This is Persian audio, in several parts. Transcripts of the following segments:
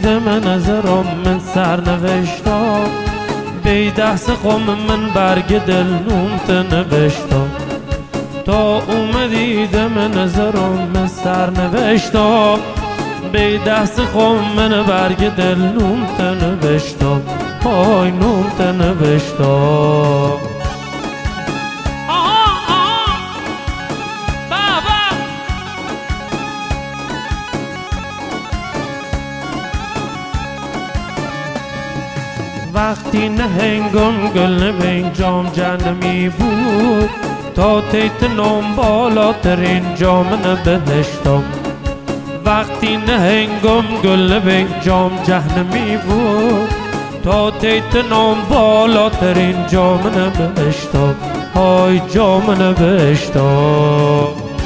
دیدم نظرم من سرنوشتم بی دست قم من برگ دل نومت نوشتم تا اومدیدم نظرم من سرنوشتم بی دست قم من برگ دل نومت نوشتم پای نومت نوشتم وقتی نهنگم گل نبین جام جهنمی بود تا تیت نام بالاترین جام نبهشتم وقتی نهنگم گل نبین جام جهنمی بود تا تیت نام بالاترین جام نبهشتم های جام نبهشتم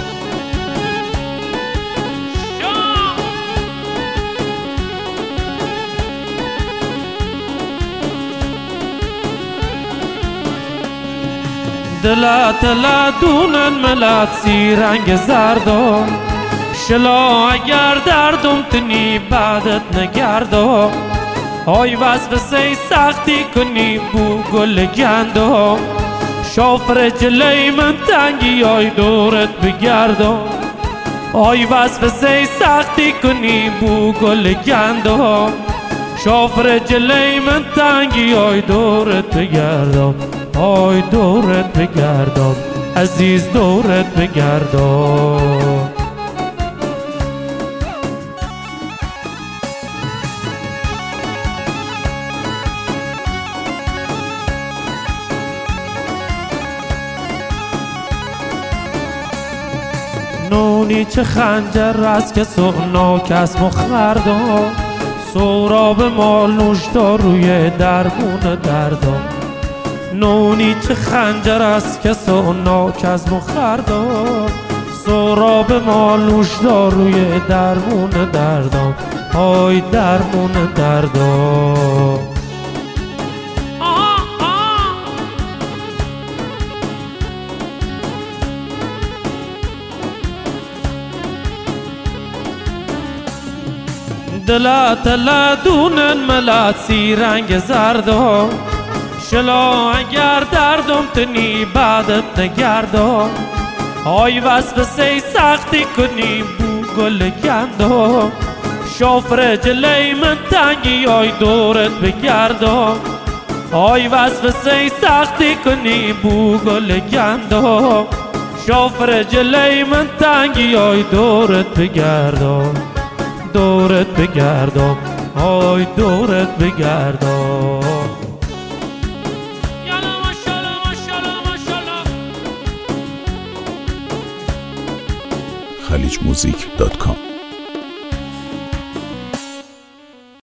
دلت لدونن ملت سی رنگ زردم شلا اگر دردم تنی بعدت نگردم های وسوسه سختی کنی بو گل گندم شافر جلی من تنگی های دورت بگردم های وسوسه سختی کنی بو گل گندم شافر جلی من تنگی های دورت بگردم های دورت بگردم عزیز دورت بگردم نونی چه خنجر از کس و ناکس مخردم سوراب مال نوشدار روی درمون دردم نونی چه خنجر از کس و ناک از مخردم سراب ما نوشدار روی درمون دردم های درمون دردم دلت لدونن ملت سی رنگ زردم شلا اگر دردم تنی بعدت نگردم های وسوسه سختی کنی بو گل گندم شافر جلی من تنگی های دورت بگردم های وسوسه سختی کنی بو گل گندم شافر جلی من تنگی های دورت بگردم دورت بگردم های دورت بگردم khalijmuzik.com